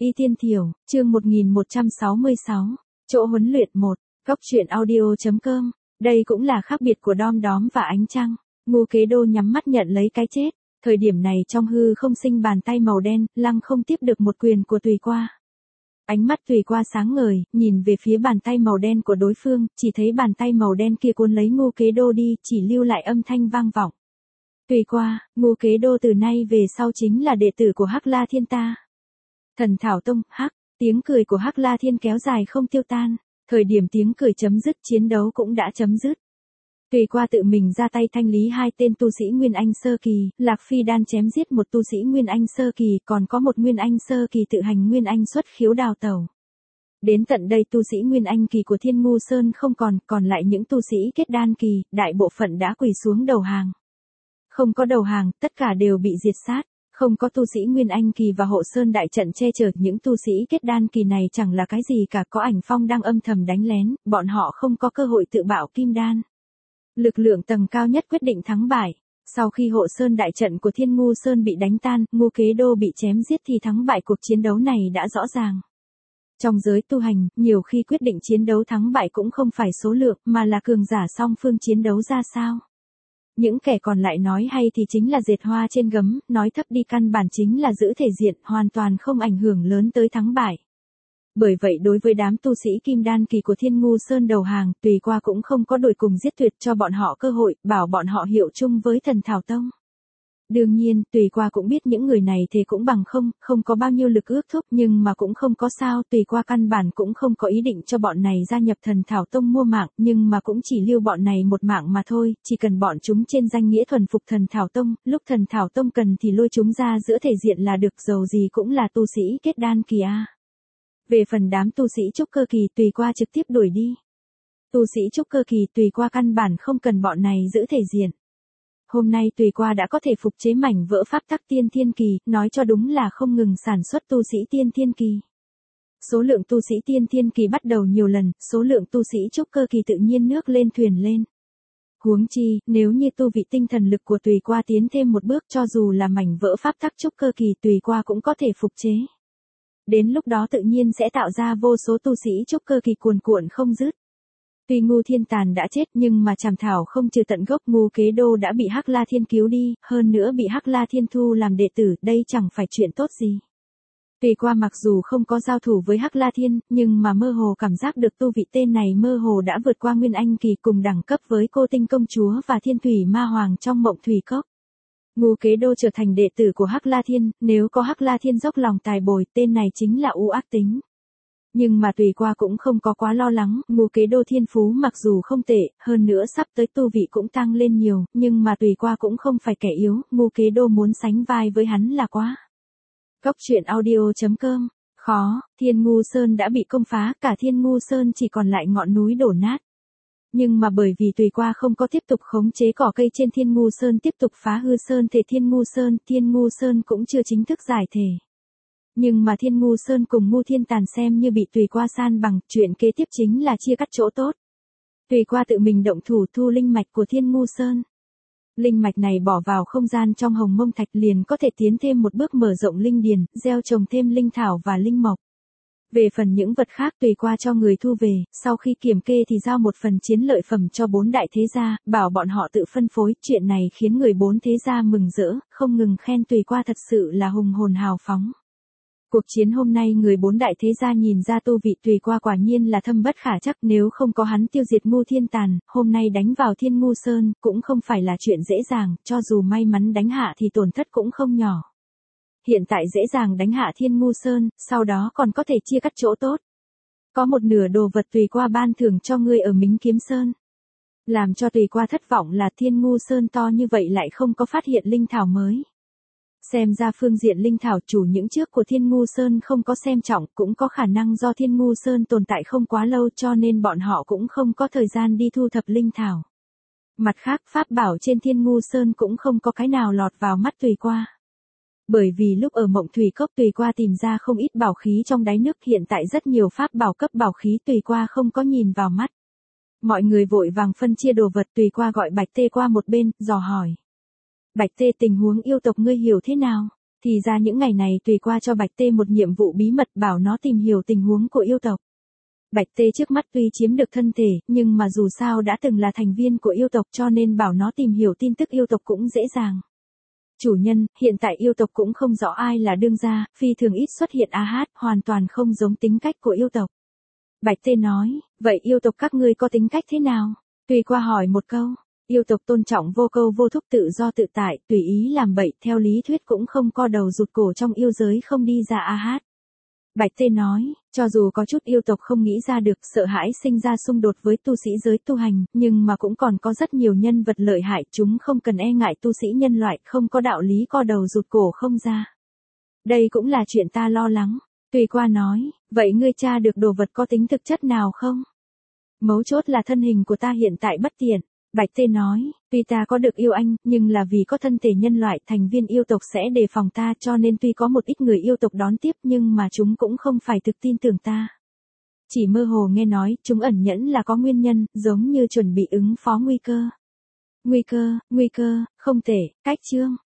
Y Tiên Thiểu, chương 1166, chỗ huấn luyện 1, góc truyện audio.com, đây cũng là khác biệt của Đom Đóm và Ánh Trăng. Ngô Kế Đô nhắm mắt nhận lấy cái chết, thời điểm này trong hư không sinh bàn tay màu đen, lăng không tiếp được một quyền của Tùy Qua. Ánh mắt Tùy Qua sáng ngời, nhìn về phía bàn tay màu đen của đối phương, chỉ thấy bàn tay màu đen kia cuốn lấy Ngô Kế Đô đi, chỉ lưu lại âm thanh vang vọng. Tùy Qua, Ngô Kế Đô từ nay về sau chính là đệ tử của Hắc La Thiên ta. Thần Thảo Tông, tiếng cười của Hắc La Thiên kéo dài không tiêu tan, thời điểm tiếng cười chấm dứt chiến đấu cũng đã chấm dứt. Tùy Qua tự mình ra tay thanh lý hai tên tu sĩ Nguyên Anh Sơ Kỳ, Lạc Phi Đan chém giết một tu sĩ Nguyên Anh Sơ Kỳ, còn có một Nguyên Anh Sơ Kỳ tự hành Nguyên Anh xuất khiếu đào tẩu. Đến tận đây tu sĩ Nguyên Anh Kỳ của Thiên Ngu Sơn không còn lại những tu sĩ kết đan kỳ, đại bộ phận đã quỳ xuống đầu hàng. Không có đầu hàng, tất cả đều bị diệt sát. Không có tu sĩ Nguyên Anh Kỳ và Hộ Sơn đại trận che chở, những tu sĩ kết đan kỳ này chẳng là cái gì cả, có Ảnh Phong đang âm thầm đánh lén, bọn họ không có cơ hội tự bạo kim đan. Lực lượng tầng cao nhất quyết định thắng bại. Sau khi Hộ Sơn đại trận của Thiên Ngu Sơn bị đánh tan, Ngô Kế Đô bị chém giết thì thắng bại cuộc chiến đấu này đã rõ ràng. Trong giới tu hành, nhiều khi quyết định chiến đấu thắng bại cũng không phải số lượng, mà là cường giả song phương chiến đấu ra sao. Những kẻ còn lại nói hay thì chính là dệt hoa trên gấm, nói thấp đi căn bản chính là giữ thể diện, hoàn toàn không ảnh hưởng lớn tới thắng bại. Bởi vậy đối với đám tu sĩ kim đan kỳ của Thiên Ngu Sơn đầu hàng, Tùy Qua cũng không có đuổi cùng giết tuyệt, cho bọn họ cơ hội, bảo bọn họ hiệu chung với Thần Thảo Tông. Đương nhiên, Tùy Qua cũng biết những người này thì cũng bằng không có bao nhiêu lực ước thúc, nhưng mà cũng không có sao, Tùy Qua căn bản cũng không có ý định cho bọn này gia nhập Thần Thảo Tông mua mạng, nhưng mà cũng chỉ lưu bọn này một mạng mà thôi, chỉ cần bọn chúng trên danh nghĩa thuần phục Thần Thảo Tông, lúc Thần Thảo Tông cần thì lôi chúng ra giữa thể diện là được, dầu gì cũng là tu sĩ kết đan kỳ a. Về phần đám tu sĩ trúc cơ kỳ, Tùy Qua trực tiếp đuổi đi. Tu sĩ trúc cơ kỳ, Tùy Qua căn bản không cần bọn này giữ thể diện. Hôm nay Tùy Qua đã có thể phục chế mảnh vỡ pháp tắc tiên thiên kỳ, nói cho đúng là không ngừng sản xuất tu sĩ tiên thiên kỳ. Số lượng tu sĩ tiên thiên kỳ bắt đầu nhiều lần, số lượng tu sĩ trúc cơ kỳ tự nhiên nước lên thuyền lên. Huống chi, nếu như tu vị tinh thần lực của Tùy Qua tiến thêm một bước, cho dù là mảnh vỡ pháp tắc trúc cơ kỳ, Tùy Qua cũng có thể phục chế. Đến lúc đó tự nhiên sẽ tạo ra vô số tu sĩ trúc cơ kỳ cuồn cuộn không dứt. Tuy Ngô Thiên Tàn đã chết nhưng mà Trảm Thảo không trừ tận gốc, Ngô Kế Đô đã bị Hắc La Thiên cứu đi, hơn nữa bị Hắc La Thiên thu làm đệ tử, đây chẳng phải chuyện tốt gì. Tùy Qua mặc dù không có giao thủ với Hắc La Thiên, nhưng mà mơ hồ cảm giác được tu vị tên này mơ hồ đã vượt qua Nguyên Anh kỳ, cùng đẳng cấp với Cô Tinh Công Chúa và Thiên Thủy Ma Hoàng trong Mộng Thủy Cốc. Ngô Kế Đô trở thành đệ tử của Hắc La Thiên, nếu có Hắc La Thiên dốc lòng tài bồi, tên này chính là u ác tính. Nhưng mà Tùy Qua cũng không có quá lo lắng, Ngô Kế Đô thiên phú mặc dù không tệ, hơn nữa sắp tới tu vị cũng tăng lên nhiều, nhưng mà Tùy Qua cũng không phải kẻ yếu, Ngô Kế Đô muốn sánh vai với hắn là quá. Góc truyện audio.com, khó, Thiên Ngu Sơn đã bị công phá, cả Thiên Ngu Sơn chỉ còn lại ngọn núi đổ nát. Nhưng mà bởi vì Tùy Qua không có tiếp tục khống chế cỏ cây trên Thiên Ngu Sơn, tiếp tục phá hư Sơn thể Thiên Ngu Sơn cũng chưa chính thức giải thể. Nhưng mà Thiên Ngu Sơn cùng Ngô Thiên Tàn xem như bị Tùy Qua san bằng, chuyện kế tiếp chính là chia cắt chỗ tốt. Tùy Qua tự mình động thủ thu linh mạch của Thiên Ngu Sơn. Linh mạch này bỏ vào không gian trong Hồng Mông Thạch liền có thể tiến thêm một bước mở rộng linh điền, gieo trồng thêm linh thảo và linh mộc. Về phần những vật khác Tùy Qua cho người thu về, sau khi kiểm kê thì giao một phần chiến lợi phẩm cho 4 đại thế gia, bảo bọn họ tự phân phối, chuyện này khiến người 4 thế gia mừng rỡ, không ngừng khen Tùy Qua thật sự là hùng hồn hào phóng. Cuộc chiến hôm nay người 4 đại thế gia nhìn ra tu vị Tùy Qua quả nhiên là thâm bất khả trắc, nếu không có hắn tiêu diệt Ngô Thiên Tàn, hôm nay đánh vào Thiên Ngu Sơn, cũng không phải là chuyện dễ dàng, cho dù may mắn đánh hạ thì tổn thất cũng không nhỏ. Hiện tại dễ dàng đánh hạ Thiên Ngu Sơn, sau đó còn có thể chia cắt chỗ tốt. Có một nửa đồ vật Tùy Qua ban thưởng cho ngươi ở Mính Kiếm Sơn. Làm cho Tùy Qua thất vọng là Thiên Ngu Sơn to như vậy lại không có phát hiện linh thảo mới. Xem ra phương diện linh thảo chủ những trước của Thiên Ngu Sơn không có xem trọng, cũng có khả năng do Thiên Ngu Sơn tồn tại không quá lâu cho nên bọn họ cũng không có thời gian đi thu thập linh thảo. Mặt khác pháp bảo trên Thiên Ngu Sơn cũng không có cái nào lọt vào mắt Tùy Qua. Bởi vì lúc ở Mộng Thủy Cốc Tùy Qua tìm ra không ít bảo khí trong đáy nước, hiện tại rất nhiều pháp bảo cấp bảo khí Tùy Qua không có nhìn vào mắt. Mọi người vội vàng phân chia đồ vật, Tùy Qua gọi Bạch Tê qua một bên, dò hỏi. Bạch Tê, tình huống yêu tộc ngươi hiểu thế nào? Thì ra những ngày này Tùy qua cho Bạch Tê một nhiệm vụ bí mật bảo nó tìm hiểu tình huống của yêu tộc. Bạch Tê trước mắt tuy chiếm được thân thể, nhưng mà dù sao đã từng là thành viên của yêu tộc cho nên bảo nó tìm hiểu tin tức yêu tộc cũng dễ dàng. Chủ nhân, hiện tại yêu tộc cũng không rõ ai là đương gia, phi thường ít xuất hiện hoàn toàn không giống tính cách của yêu tộc. Bạch Tê nói, vậy yêu tộc các ngươi có tính cách thế nào? Tùy qua hỏi một câu, yêu tộc tôn trọng vô câu vô thúc tự do tự tại, tùy ý làm bậy, theo lý thuyết cũng không co đầu rụt cổ trong yêu giới không đi ra Bạch Tê nói, cho dù có chút yêu tộc không nghĩ ra được sợ hãi sinh ra xung đột với tu sĩ giới tu hành, nhưng mà cũng còn có rất nhiều nhân vật lợi hại chúng không cần e ngại tu sĩ nhân loại không có đạo lý co đầu rụt cổ không ra. Đây cũng là chuyện ta lo lắng. Tùy qua nói, vậy ngươi tra được đồ vật có tính thực chất nào không? Mấu chốt là thân hình của ta hiện tại bất tiện. Bạch Tê nói, tuy ta có được yêu anh, nhưng là vì có thân thể nhân loại thành viên yêu tộc sẽ đề phòng ta cho nên tuy có một ít người yêu tộc đón tiếp nhưng mà chúng cũng không phải thực tin tưởng ta. Chỉ mơ hồ nghe nói chúng ẩn nhẫn là có nguyên nhân, giống như chuẩn bị ứng phó nguy cơ. Nguy cơ, không thể, cách chương.